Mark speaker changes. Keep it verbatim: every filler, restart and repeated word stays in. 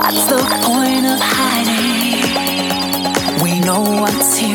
Speaker 1: What's the point of hiding? We know what's here.